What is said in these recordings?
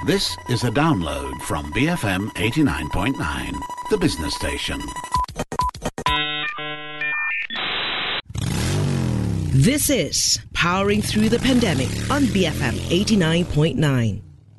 This is a download from BFM 89.9, the business station. This is Powering Through the Pandemic on BFM 89.9.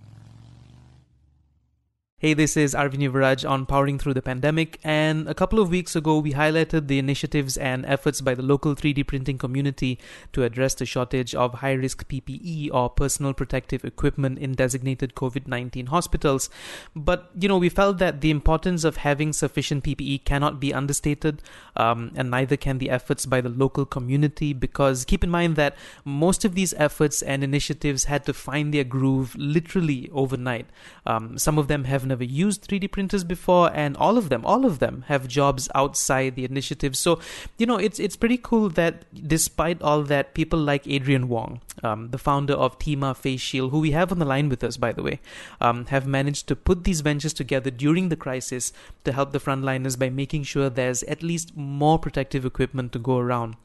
Hey, this is Arvind Yuvaraj on Powering Through the Pandemic, and a couple of weeks ago we highlighted the initiatives and efforts by the local 3D printing community to address the shortage of high-risk PPE or personal protective equipment in designated COVID-19 hospitals. But, we felt that the importance of having sufficient PPE cannot be understated, and neither can the efforts by the local community, because keep in mind that most of these efforts and initiatives had to find their groove literally overnight. Some of them have never used 3D printers before, and all of them have jobs outside the initiative. So, it's pretty cool that despite all that, people like Adrian Wong, the founder of Tima Face Shield, who we have on the line with us, by the way, have managed to put these ventures together during the crisis to help the frontliners by making sure there's at least more protective equipment to go around.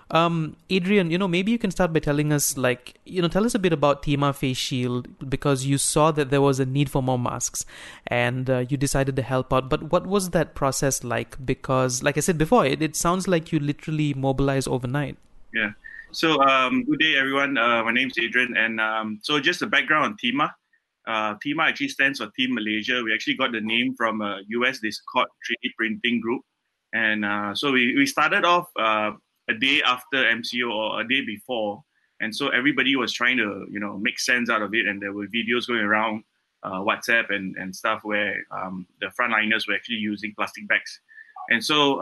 Adrian, maybe you can start by telling us, tell us a bit about Tima Face Shield, because you saw that there was a need for more masks and you decided to help out. But what was that process like? Because, like I said before, it sounds like you literally mobilized overnight. Yeah. So, good day, everyone. My name is Adrian. And so just a background on Tima. Tima actually stands for Team Malaysia. We actually got the name from a US Discord 3D printing group. And so we started off a day after MCO or a day before. And so everybody was trying to, make sense out of it. And there were videos going around WhatsApp and stuff where the frontliners were actually using plastic bags. And so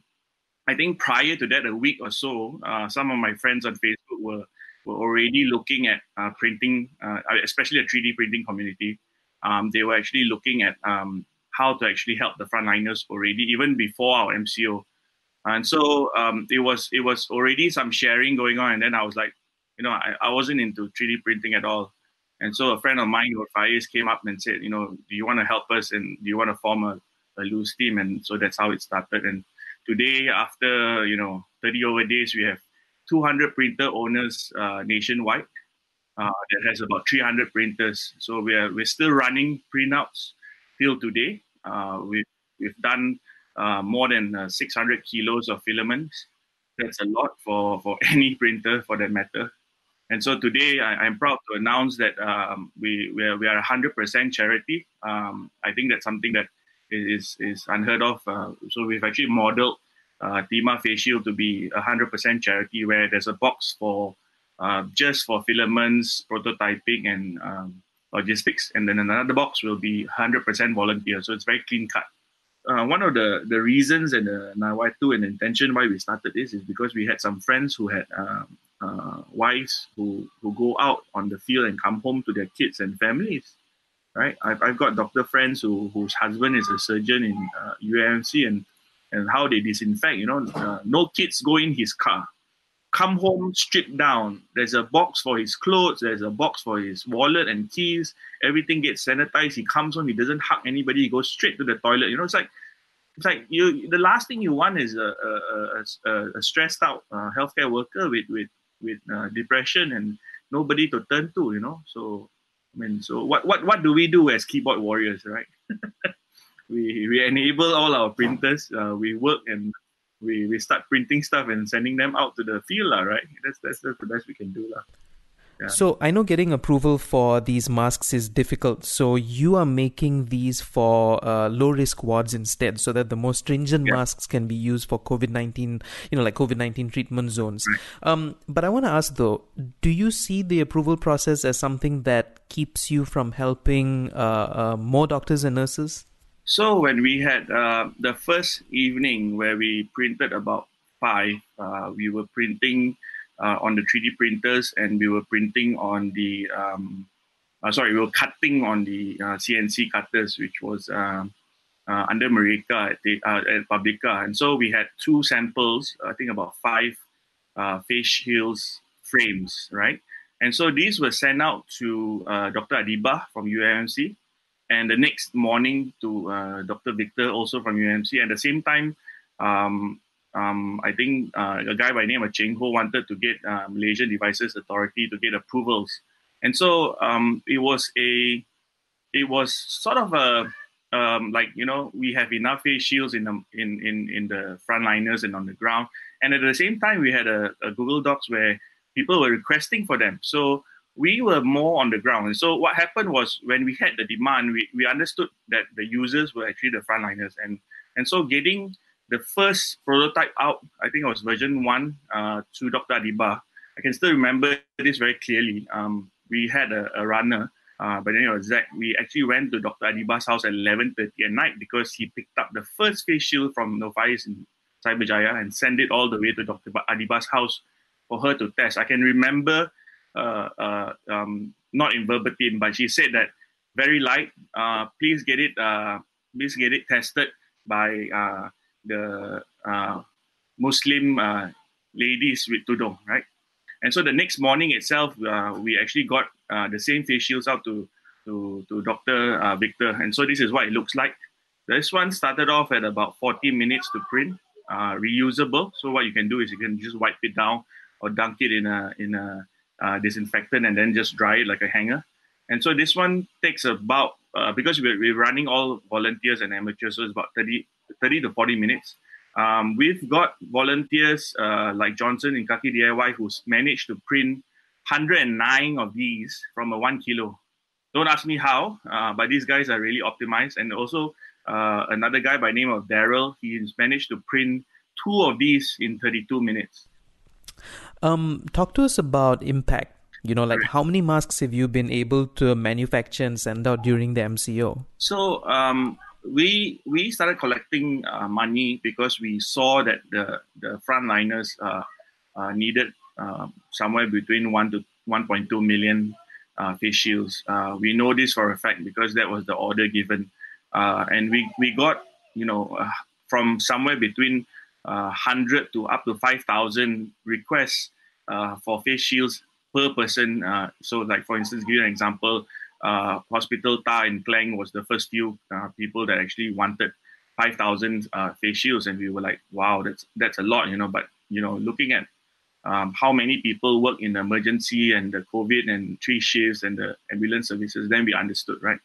I think prior to that, a week or so, some of my friends on Facebook were already looking at printing, especially the 3D printing community. They were actually looking at how to actually help the frontliners already, even before our MCO. And so it was already some sharing going on. And then I was like, I wasn't into 3D printing at all. And so a friend of mine, Faiz, came up and said, do you want to help us? And do you want to form a loose team? And so that's how it started. And today, after, 30 over days, we have 200 printer owners nationwide. That has about 300 printers. So we're still running printouts till today. We've done more than 600 kilos of filaments. That's a lot for any printer, for that matter. And so today, I'm proud to announce that we are 100% charity. I think that's something that is unheard of. So we've actually modeled Tima Face Shield to be 100% charity, where there's a box for just for filaments, prototyping, and logistics, and then another box will be 100% volunteer. So it's very clean cut. One of the reasons and why too, and the intention why we started this is because we had some friends who had wives who go out on the field and come home to their kids and families, right? I've got doctor friends whose husband is a surgeon in UMC, and how they disinfect, no kids go in his car, come home stripped down. There's a box for his clothes, there's a box for his wallet and keys. Everything gets sanitized. He comes home, he doesn't hug anybody, he goes straight to the toilet. It's like you. The last thing you want is a stressed out healthcare worker with depression and nobody to turn to. So what do we do as keyboard warriors, right? we enable all our printers. We work and we start printing stuff and sending them out to the field, right? That's the best we can do, lah. Yeah. So I know getting approval for these masks is difficult. So you are making these for low-risk wards instead, so that the more stringent masks can be used for COVID-19, like COVID-19 treatment zones. Right. But I want to ask though, do you see the approval process as something that keeps you from helping more doctors and nurses? So when we had the first evening where we printed about 5, we were printing on the 3D printers, and we were printing on the, we were cutting on the CNC cutters, which was under Mereka at Publica. And so we had 2 samples, I think about 5 face shields frames, right? And so these were sent out to Dr. Adibah from UMC, and the next morning to Dr. Victor, also from UMC. At the same time, I think a guy by the name of Cheng Ho wanted to get Malaysian Devices Authority to get approvals. And so it was a it was sort of a we have enough face shields in the frontliners and on the ground, and at the same time we had a Google Docs where people were requesting for them. So we were more on the ground. And so what happened was when we had the demand, we understood that the users were actually the frontliners, and so getting the first prototype out, I think it was version 1 to Dr. Adiba. I can still remember this very clearly. We had a runner by the name of Zach. We actually went to Dr. Adiba's house at 11:30 at night because he picked up the first face shield from Novais in Cyberjaya and sent it all the way to Dr. Adiba's house for her to test. I can remember, not in verbatim, but she said that very light. Please get it tested by the Muslim ladies with tudung, right? And so the next morning itself, we actually got the same face shields out to Dr. Victor. And so this is what it looks like. This one started off at about 40 minutes to print, reusable. So what you can do is you can just wipe it down or dunk it in a disinfectant and then just dry it like a hanger. And so this one takes about, because we're running all volunteers and amateurs, so it's about 30 to 40 minutes. We've got volunteers like Johnson in Kaki DIY who's managed to print 109 of these from a 1 kilo. Don't ask me how, but these guys are really optimized. And also another guy by the name of Daryl, he's managed to print 2 of these in 32 minutes. Talk to us about impact. How many masks have you been able to manufacture and send out during the MCO? So we started collecting money because we saw that the frontliners needed somewhere between 1 to 1.2 million face shields. We know this for a fact because that was the order given. And we got, from somewhere between 100 to up to 5,000 requests for face shields per person. So like, for instance, give you an example, Hospital Ta in Klang was the first few people that actually wanted 5,000 face shields. And we were like, wow, that's a lot, but, looking at how many people work in the emergency and the COVID and 3 shifts and the ambulance services, then we understood, right?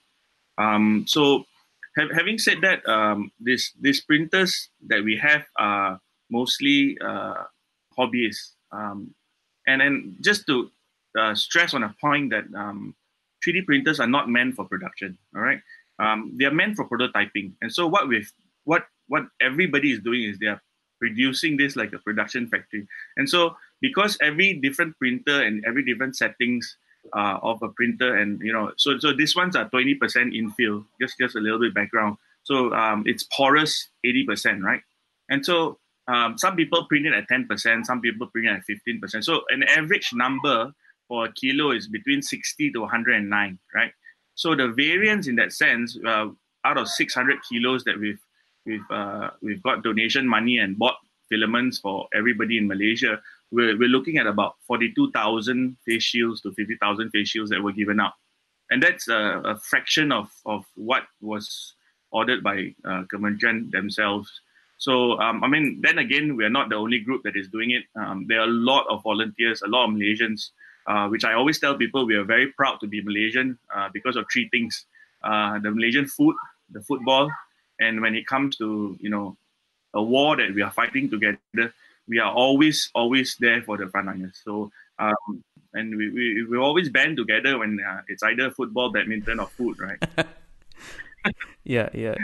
So having said that, these printers that we have are mostly hobbyists. And then just to stress on a point that 3D printers are not meant for production, all right? They are meant for prototyping. And so what everybody is doing is they are producing this like a production factory. And so because every different printer and every different settings of a printer, and so these ones are 20% infill, just a little bit background. So it's porous 80%, right? And so some people print it at 10%, some people print it at 15%. So an average number for a kilo is between 60 to 109, right? So the variance in that sense, out of 600 kilos that we've got donation money and bought filaments for everybody in Malaysia, we're looking at about 42,000 face shields to 50,000 face shields that were given out. And that's a fraction of what was ordered by Kementerian themselves. So, then again, we're not the only group that is doing it. There are a lot of volunteers, a lot of Malaysians, which I always tell people we are very proud to be Malaysian because of 3 things. The Malaysian food, the football, and when it comes to, a war that we are fighting together, we are always there for the frontliners. So, and we always band together when it's either football, badminton, or food, right? Yeah.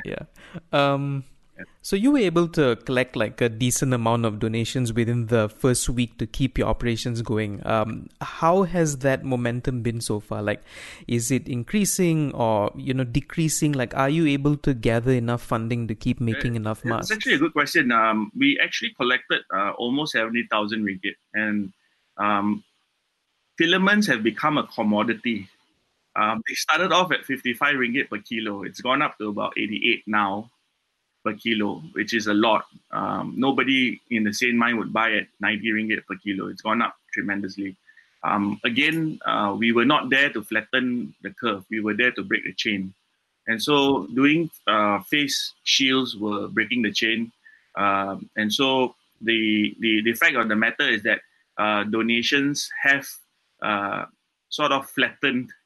So you were able to collect like a decent amount of donations within the first week to keep your operations going. How has that momentum been so far? Like, is it increasing or, decreasing? Like, are you able to gather enough funding to keep making enough masks? It's actually a good question. We actually collected almost 70,000 ringgit, and filaments have become a commodity. They started off at 55 ringgit per kilo. It's gone up to about 88 now per kilo, which is a lot. Nobody in the sane mind would buy at 90 ringgit per kilo. It's gone up tremendously. Again, we were not there to flatten the curve. We were there to break the chain. And so doing face shields were breaking the chain. And so the fact of the matter is that donations have sort of flattened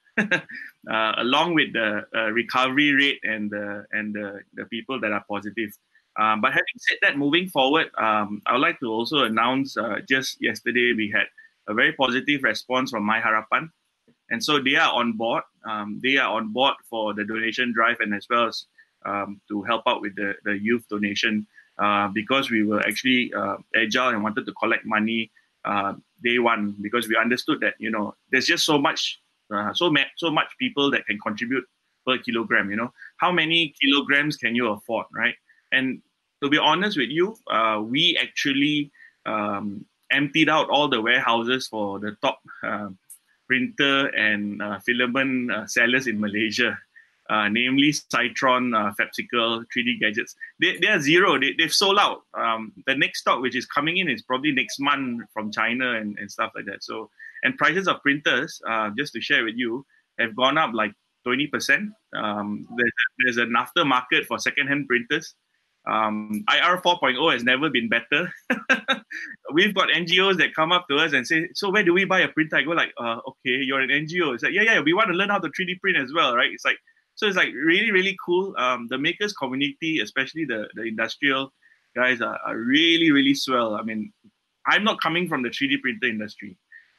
along with the recovery rate and the people that are positive. But having said that, moving forward, I would like to also announce just yesterday we had a very positive response from My Harapan. And so they are on board. They are on board for the donation drive and as well as to help out with the youth donation because we were actually agile and wanted to collect money day one because we understood that, there's just so much people that can contribute per kilogram, How many kilograms can you afford, right? And to be honest with you, we actually emptied out all the warehouses for the top printer and filament sellers in Malaysia, namely Citron, Fapsicle, 3D Gadgets. They are zero. They've sold out. The next stock, which is coming in, is probably next month from China and stuff like that. So, and prices of printers, just to share with you, have gone up like 20%. There's an aftermarket for second-hand printers. IR 4.0 has never been better. We've got NGOs that come up to us and say, so where do we buy a printer? I go like, okay, you're an NGO. It's like, yeah, we want to learn how to 3D print as well, right? It's like really, really cool. The makers community, especially the industrial guys are really, really swell. I mean, I'm not coming from the 3D printer industry.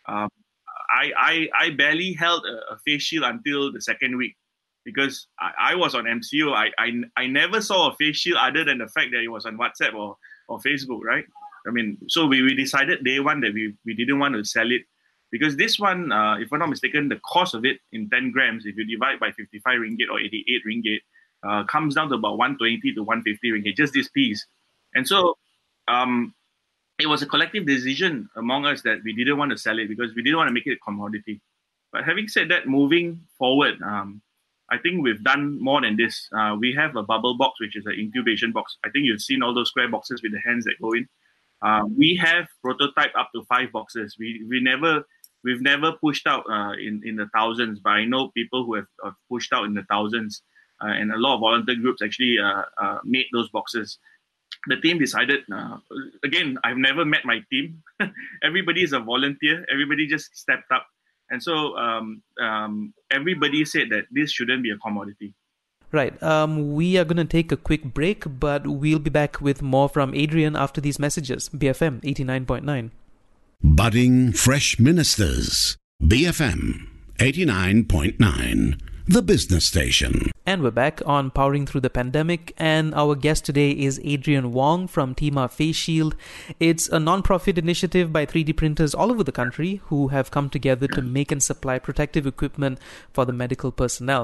I barely held a face shield until the second week. Because I was on MCO, I never saw a face shield other than the fact that it was on WhatsApp or Facebook, right? I mean, so we decided day one that we didn't want to sell it because this one, if I'm not mistaken, the cost of it in 10 grams, if you divide by 55 ringgit or 88 ringgit, comes down to about 120 to 150 ringgit, just this piece. And so it was a collective decision among us that we didn't want to sell it because we didn't want to make it a commodity. But having said that, moving forward, I think we've done more than this. We have a bubble box, which is an incubation box. I think you've seen all those square boxes with the hands that go in. We have prototype up to 5 boxes. We've never pushed out in the thousands, but I know people who have pushed out in the thousands, and a lot of volunteer groups actually made those boxes. The team decided, again, I've never met my team. Everybody is a volunteer. Everybody just stepped up. And so everybody said that this shouldn't be a commodity. Right. We are going to take a quick break, but we'll be back with more from Adrian after these messages. BFM 89.9. Budding Fresh Ministers. BFM 89.9. The business station. And we're back on Powering Through the Pandemic, and our guest today is Adrian Wong from Tima Face Shield. It's a non-profit initiative by 3D printers all over the country who have come together to make and supply protective equipment for the medical personnel.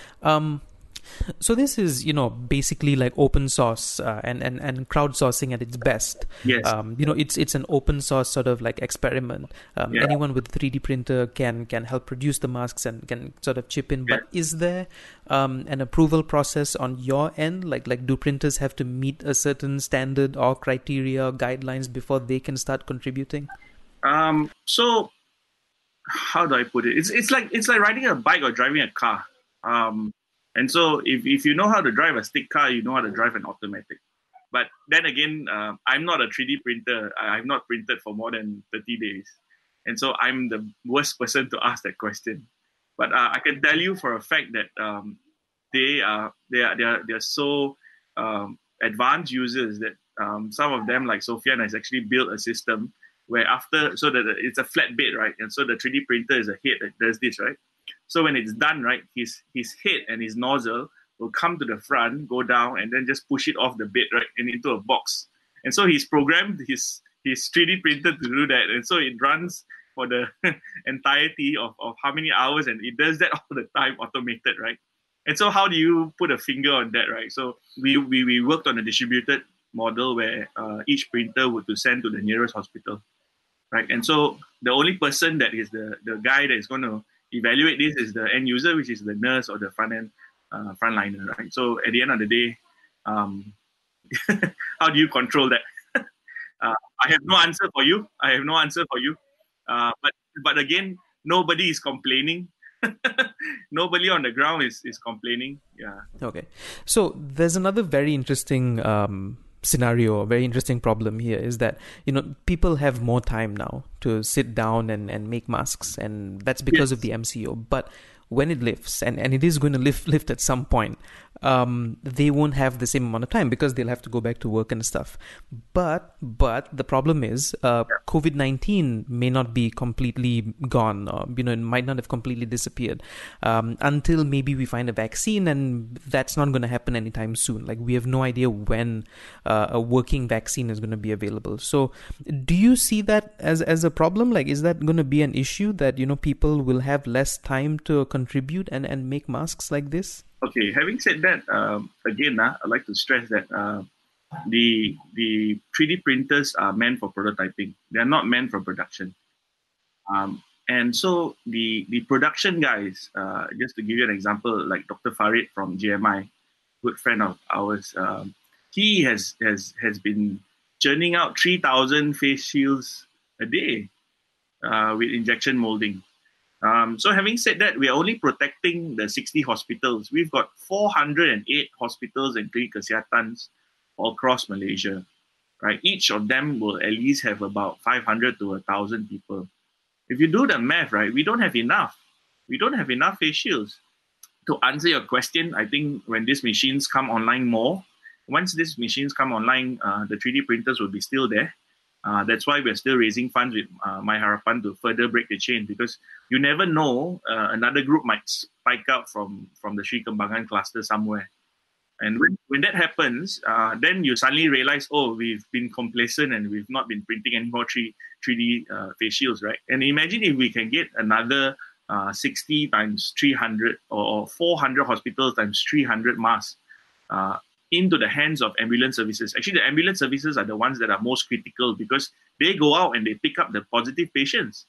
So this is, basically like open source and crowdsourcing at its best. Yes. It's an open source sort of like experiment. Anyone with a 3D printer can help produce the masks and can sort of chip in. Yeah. But is there an approval process on your end? Like do printers have to meet a certain standard or criteria or guidelines before they can start contributing? So how do I put it? It's like riding a bike or driving a car. And so if you know how to drive a stick car, you know how to drive an automatic. But then again, I'm not a 3D printer. I've not printed for more than 30 days. And so I'm the worst person to ask that question. But I can tell you for a fact that they're so advanced users that some of them, like Sofian, has actually built a system where so that it's a flat bed, right? And so the 3D printer is a head that does this, right? So when it's done, right, his head and his nozzle will come to the front, go down, and then just push it off the bed, right, and into a box. And so he's programmed his 3D printer to do that. And so it runs for the entirety of how many hours, and it does that all the time, automated, right? And so how do you put a finger on that, right? So we worked on a distributed model where each printer would to send to the nearest hospital, right? And so the only person that is the guy that is going to evaluate this is the end user, which is the nurse or the frontliner, right? So at the end of the day, how do you control that? I have no answer for you. But again, nobody is complaining. Nobody on the ground is complaining. Yeah. Okay. So there's another very interesting scenario, a very interesting problem here is that, people have more time now to sit down and make masks, and that's because of the MCO. But when it lifts, and it is going to lift at some point, they won't have the same amount of time because they'll have to go back to work and stuff. But the problem is COVID-19 may not be completely gone. It might not have completely disappeared until maybe we find a vaccine, and that's not going to happen anytime soon. Like, we have no idea when a working vaccine is going to be available. So do you see that as a problem? Like, is that going to be an issue that, people will have less time to contribute and make masks like this? Okay, having said that, again, I'd like to stress that the 3D printers are meant for prototyping. They are not meant for production. And so the production guys, just to give you an example, like Dr. Farid from JMI, good friend of ours, he has been churning out 3,000 face shields a day with injection molding. So having said that, we are only protecting the 60 hospitals. We've got 408 hospitals and clinic kesihatan all across Malaysia, right? Each of them will at least have about 500 to 1,000 people. If you do the math, right, we don't have enough. We don't have enough face shields. To answer your question, I think when these machines come online more, once these machines come online, the 3D printers will be still there. That's why we're still raising funds with My Harapan to further break the chain, because you never know, another group might spike out from the Sri Kembangan cluster somewhere. And when that happens, then you suddenly realize, we've been complacent and we've not been printing any more 3D face shields, right? And imagine if we can get another 60 times 300 or 400 hospitals times 300 masks into the hands of ambulance services. Actually, the ambulance services are the ones that are most critical because they go out and they pick up the positive patients.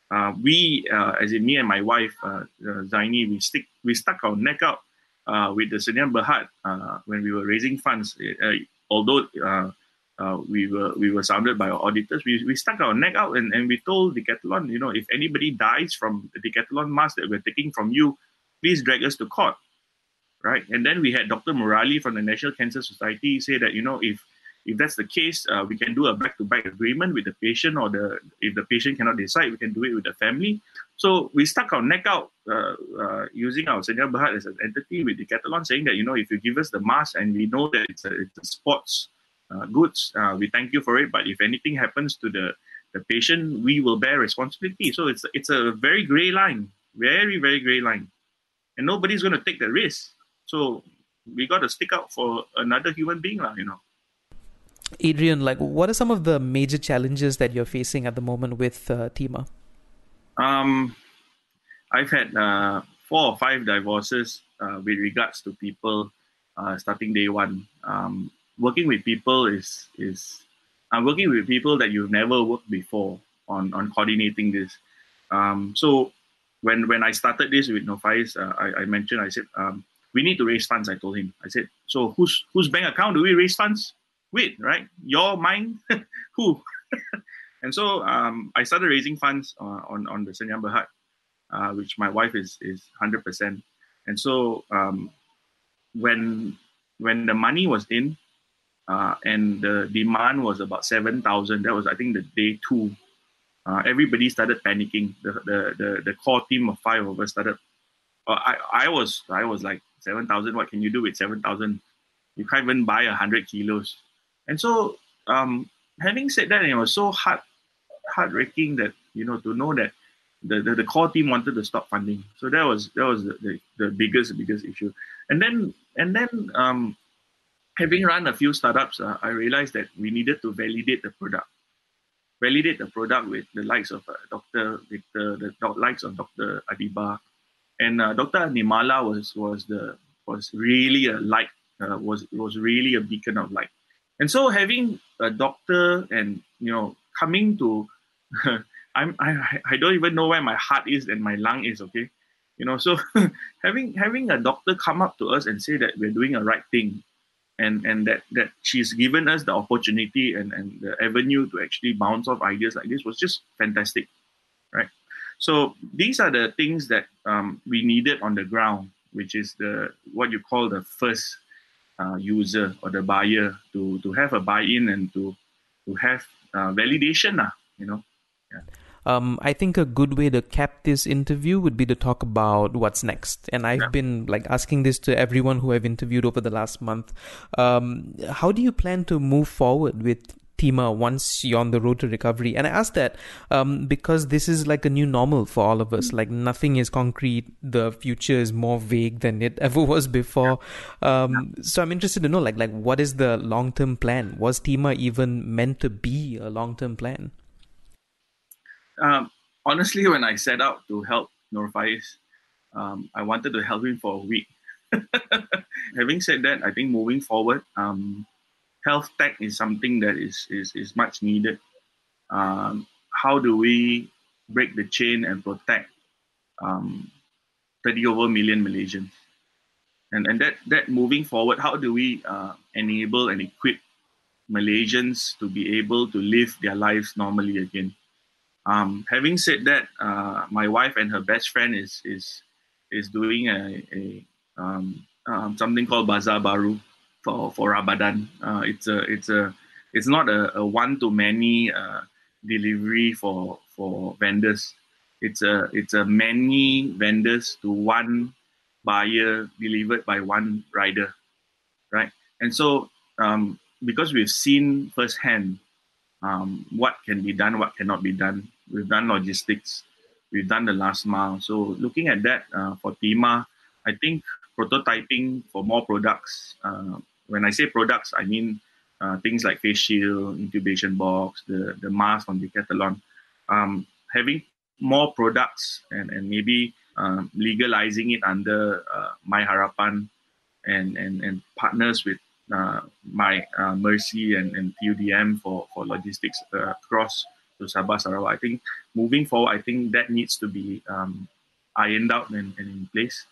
We, as in me and my wife, Zaini, we stuck our neck out with the Sdn Bhd when we were raising funds. Although we were sounded by our auditors, we stuck our neck out and we told Decathlon, if anybody dies from the Decathlon mask that we're taking from you, please drag us to court. Right, and then we had Dr. Murali from the National Cancer Society say that if that's the case, we can do a back-to-back agreement with the patient, or if the patient cannot decide, we can do it with the family. So we stuck our neck out using our Sdn Bhd as an entity with Decathlon, saying that if you give us the mask and we know that it's a sports goods, we thank you for it. But if anything happens to the patient, we will bear responsibility. So it's a very grey line, very very grey line, and nobody's going to take the risk. So we got to stick out for another human being, Adrian, what are some of the major challenges that you're facing at the moment with Thema? I've had 4 or 5 divorces with regards to people starting day one. Working with people I'm working with people that you've never worked before on coordinating this. So when I started this with Nofais, I said, we need to raise funds, I told him. I said, so whose bank account do we raise funds with, right? Your, mine, who? And so I started raising funds on the Sdn Bhd, which my wife is 100%. And so when the money was in and the demand was about 7,000, that was, I think, the day 2, everybody started panicking. The core team of 5 of us started. I was like, 7,000, what can you do with 7,000? You can't even buy 100 kilos. And so, having said that, it was so heartbreaking that, to know that the core team wanted to stop funding. So that was the biggest issue. And then having run a few startups, I realized that we needed to validate the product with the likes of Dr. Victor, the likes of Dr. Adiba. And Dr. Nimala was really a light, was really a beacon of light. And so having a doctor and coming to, I don't even know where my heart is and my lung is. Okay, so having a doctor come up to us and say that we're doing a right thing, and that she's given us the opportunity and the avenue to actually bounce off ideas like this was just fantastic, right? So these are the things that we needed on the ground, which is what you call the first user or the buyer to have a buy-in and to have validation, Yeah. I think a good way to cap this interview would be to talk about what's next. And I've been asking this to everyone who I've interviewed over the last month. How do you plan to move forward with Teema once you're on the road to recovery? And I ask that because this is like a new normal for all of us. Like nothing is concrete. The future is more vague than it ever was before. So I'm interested to know like what is the long-term plan? Was Teema even meant to be a long-term plan? Honestly, when I set out to help Nur Faiz, I wanted to help him for a week. Having said that, I think moving forward, health tech is something that is much needed. How do we break the chain and protect 30 over million Malaysians? And that moving forward, how do we enable and equip Malaysians to be able to live their lives normally again? Having said that, my wife and her best friend is doing a something called Bazaar Baru for Ramadan. It's not a one-to-many delivery for vendors. It's a many vendors to one buyer delivered by one rider, right? And so because we've seen firsthand what can be done, what cannot be done. We've done logistics. We've done the last mile. So looking at that for Teema, I think prototyping for more products. When I say products, I mean things like face shield, incubation box, the mask from Decathlon. Having more products and maybe legalizing it under My Harapan and partners with My Mercy and TUDM for logistics across to Sabah, Sarawak. I think moving forward, I think that needs to be ironed out and in place.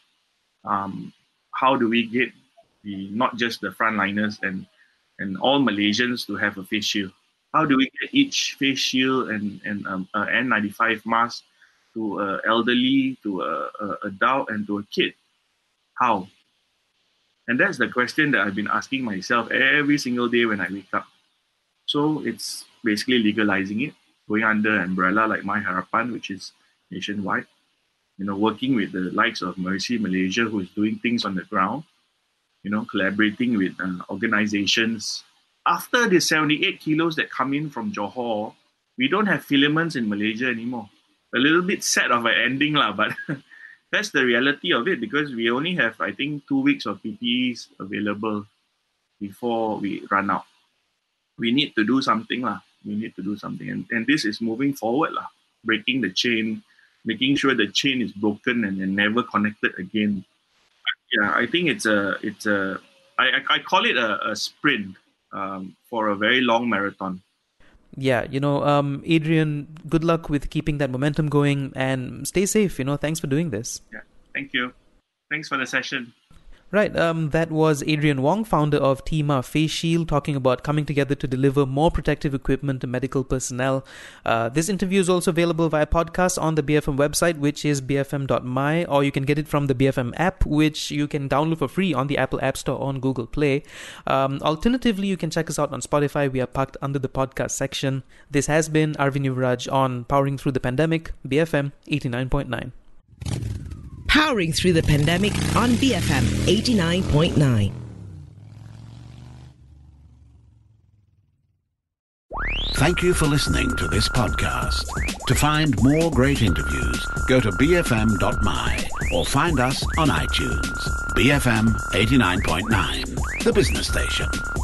How do we get not just the frontliners and all Malaysians to have a face shield? How do we get each face shield and N95 mask to an elderly, to an adult, and to a kid? How? And that's the question that I've been asking myself every single day when I wake up. So it's basically legalizing it, going under an umbrella like My Harapan, which is nationwide. Working with the likes of Mercy Malaysia, who is doing things on the ground, collaborating with organizations. After the 78 kilos that come in from Johor, we don't have filaments in Malaysia anymore. A little bit sad of an ending, but that's the reality of it, because we only have, I think, 2 weeks of PPEs available before we run out. We need to do something. We need to do something. And this is moving forward, breaking the chain, making sure the chain is broken and never connected again. Yeah, I think I call it a sprint for a very long marathon. Yeah, Adrian, good luck with keeping that momentum going and stay safe. Thanks for doing this. Yeah, thank you. Thanks for the session. Right, that was Adrian Wong, founder of Teema Face Shield, talking about coming together to deliver more protective equipment to medical personnel. This interview is also available via podcast on the BFM website, which is bfm.my, or you can get it from the BFM app, which you can download for free on the Apple App Store on Google Play. Alternatively, you can check us out on Spotify. We are parked under the podcast section. This has been Arvin Yuvraj on Powering Through the Pandemic, BFM 89.9. Powering Through the Pandemic on BFM 89.9. Thank you for listening to this podcast. To find more great interviews, go to bfm.my or find us on iTunes. BFM 89.9, the business station.